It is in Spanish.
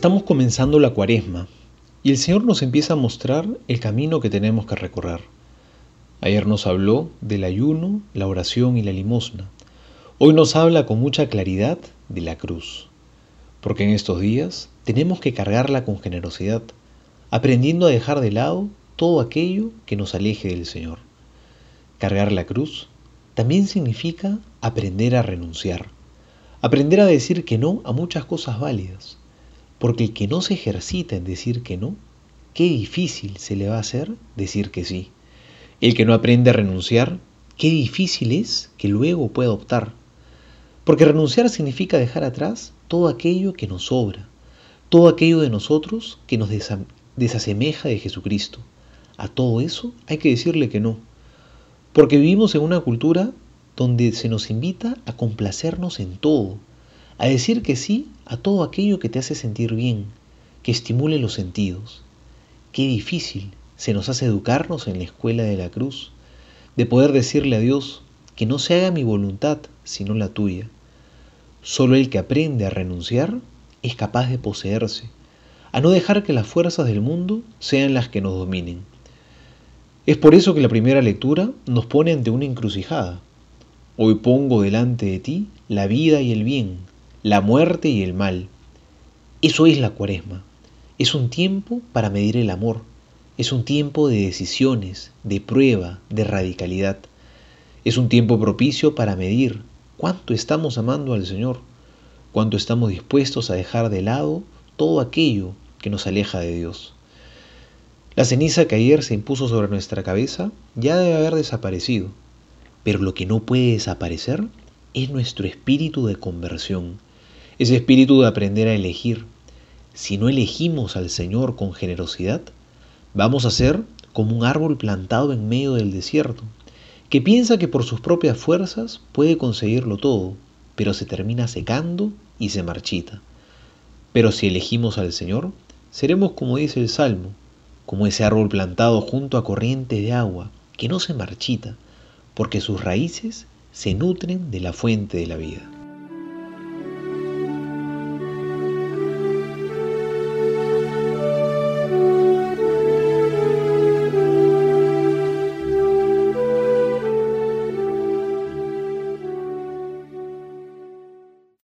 Estamos comenzando la Cuaresma y el Señor nos empieza a mostrar el camino que tenemos que recorrer. Ayer nos habló del ayuno, la oración y la limosna. Hoy nos habla con mucha claridad de la cruz, porque en estos días tenemos que cargarla con generosidad, aprendiendo a dejar de lado todo aquello que nos aleje del Señor. Cargar la cruz también significa aprender a renunciar, aprender a decir que no a muchas cosas válidas. Porque el que no se ejercita en decir que no, qué difícil se le va a hacer decir que sí. El que no aprende a renunciar, qué difícil es que luego pueda optar. Porque renunciar significa dejar atrás todo aquello que nos sobra, todo aquello de nosotros que nos desasemeja de Jesucristo. A todo eso hay que decirle que no. Porque vivimos en una cultura donde se nos invita a complacernos en todo, a decir que sí a todo aquello que te hace sentir bien, que estimule los sentidos. Qué difícil se nos hace educarnos en la escuela de la cruz, de poder decirle a Dios que no se haga mi voluntad sino la tuya. Solo el que aprende a renunciar es capaz de poseerse, a no dejar que las fuerzas del mundo sean las que nos dominen. Es por eso que la primera lectura nos pone ante una encrucijada. Hoy pongo delante de ti la vida y el bien, la muerte y el mal. Eso es la Cuaresma. Es un tiempo para medir el amor. Es un tiempo de decisiones, de prueba, de radicalidad. Es un tiempo propicio para medir cuánto estamos amando al Señor, cuánto estamos dispuestos a dejar de lado todo aquello que nos aleja de Dios. La ceniza que ayer se impuso sobre nuestra cabeza ya debe haber desaparecido, pero lo que no puede desaparecer es nuestro espíritu de conversión, ese espíritu de aprender a elegir. Si no elegimos al Señor con generosidad, vamos a ser como un árbol plantado en medio del desierto, que piensa que por sus propias fuerzas puede conseguirlo todo, pero se termina secando y se marchita. Pero si elegimos al Señor, seremos como dice el Salmo, como ese árbol plantado junto a corriente de agua, que no se marchita, porque sus raíces se nutren de la fuente de la vida.